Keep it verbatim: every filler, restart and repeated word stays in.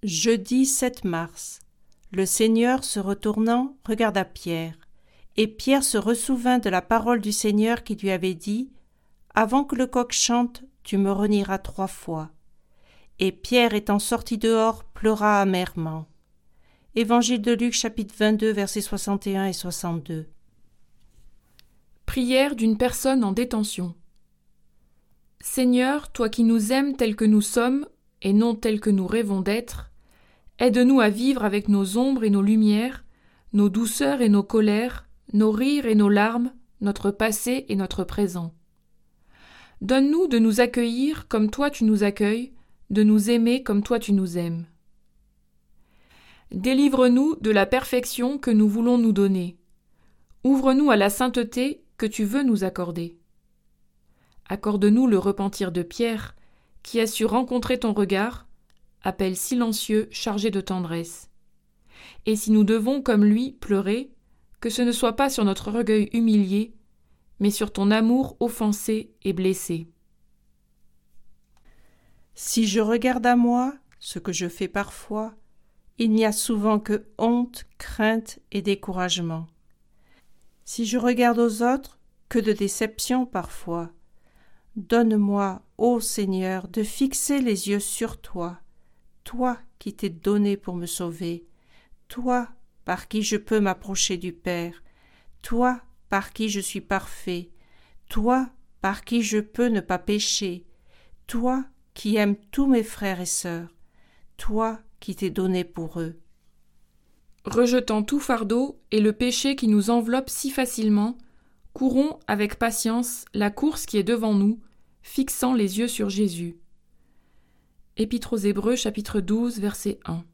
Jeudi sept mars. Le Seigneur, se retournant, regarda Pierre, et Pierre se ressouvint de la parole du Seigneur qui lui avait dit « Avant que le coq chante, tu me renieras trois fois. » Et Pierre, étant sorti dehors, pleura amèrement. Évangile de Luc, chapitre vingt-deux, versets soixante et un et soixante-deux. Prière d'une personne en détention. Seigneur, toi qui nous aimes tels que nous sommes, et non tels que nous rêvons d'être, aide-nous à vivre avec nos ombres et nos lumières, nos douceurs et nos colères, nos rires et nos larmes, notre passé et notre présent. Donne-nous de nous accueillir comme toi tu nous accueilles, de nous aimer comme toi tu nous aimes. Délivre-nous de la perfection que nous voulons nous donner. Ouvre-nous à la sainteté que tu veux nous accorder. Accorde-nous le repentir de Pierre, qui a su rencontrer ton regard, appel silencieux chargé de tendresse. Et si nous devons, comme lui, pleurer, que ce ne soit pas sur notre orgueil humilié, mais sur ton amour offensé et blessé. Si je regarde à moi, ce que je fais parfois, il n'y a souvent que honte, crainte et découragement. Si je regarde aux autres, que de déception parfois. Donne-moi, ô Seigneur, de fixer les yeux sur toi, toi qui t'es donné pour me sauver, toi par qui je peux m'approcher du Père, toi par qui je suis parfait, toi par qui je peux ne pas pécher, toi qui aimes tous mes frères et sœurs, toi qui t'es donné pour eux. Rejetant tout fardeau et le péché qui nous enveloppe si facilement, courons avec patience la course qui est devant nous, fixant les yeux sur Jésus. Épître aux Hébreux, chapitre douze, verset un.